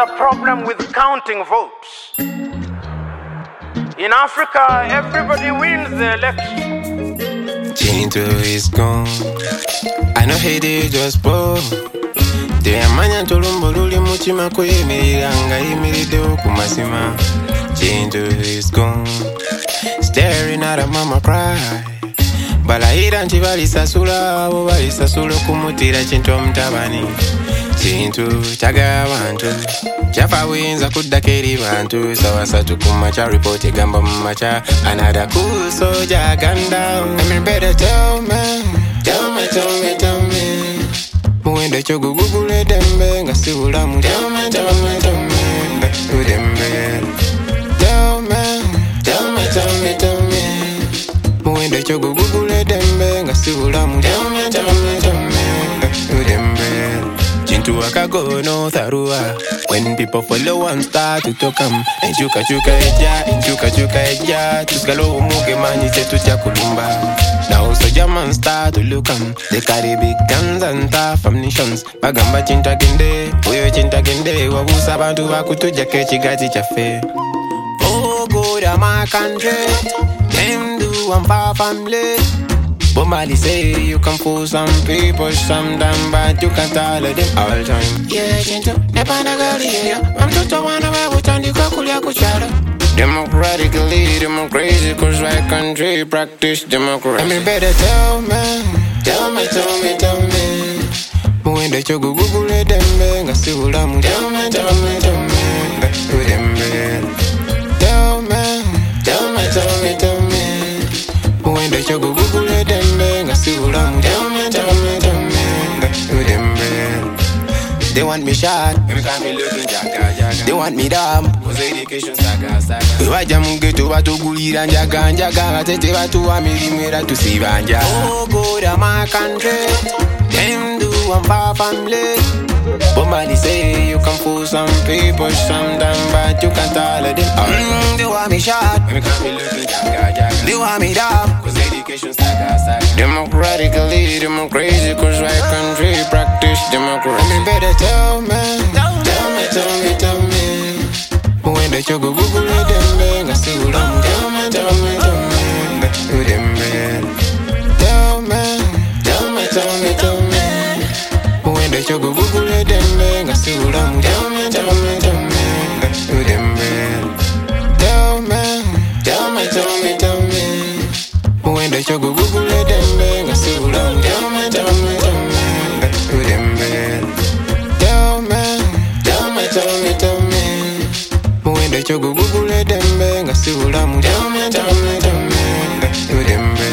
problem with counting votes. In Africa, everybody wins the election. Chintu is gone. I know he did just poor. Te amanya tolumbo luli muchima kwemerera nga yimiriddewo ku mazima. Chintu is gone. Staring at a mama cry. Balayira nti balisasula abo balisasula okumutira Chintu omutabani. Chintu kyagala bantu kyafa buyinza kuddako eri bantu sawasatu kumaca report egamba mu maca another cool soldier gunned down. I better tell me muwendo ekyo gugugula eddembe nga si bulamu. Tell me udembe. Tell me muwendo ekyo gugugula eddembe nga si bulamu. Tell me udembe. Chintu akago no tharua. When people follow and start to talk and chuka eja tuskalo umuge manyi chetu cha kulumba. Now so German start to look they carry big guns and tough ammunitions. Bagamba Chintu agende, oyo Chintu agende wabusa abantu bakutuja kechigazi chafe. Oh God of my country, them do and far family. But Mali say you can fool some people sometime, but you can't tolerate them all time. Yeah, Chintu, nepana gali yeah. I'm to one away with Andy Kakulia Kuchara. Democratically, democracy, cause my country practice democracy. I mean, better tell me. When the chogu Google dembe, nga si ulamu. Tell me. When the chogu Google dembe, nga si ulamu. Tell me. They want me shot, me can't be looking jaga. They want me dumb, cause education saga. Waja mungeto batu gulira njaga. Tete batu amirimera tusibanja. Oh God of my country, them do and far family. But Mali say you can fool some people sometime, but you can't tolerate them all. They want me shot, me can't be looking jaga. They want me dumb, cause education saga. Democratically, democracy, cause my country practice democracy. I mean, better tell me. When the chogu Google dembe, nga si ulamu. Tell me udembe. Tell me. When the chogu Google dembe, nga si ulamu. Tell me udembe. Tell me. When the chogu Google dembe, nga si ulamu. Tell me udembe. Tell me. When the chogu Google dembe, nga si ulamu. Tell me udembe.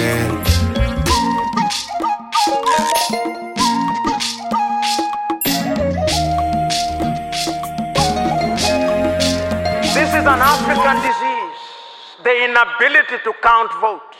This is an African disease, the inability to count votes.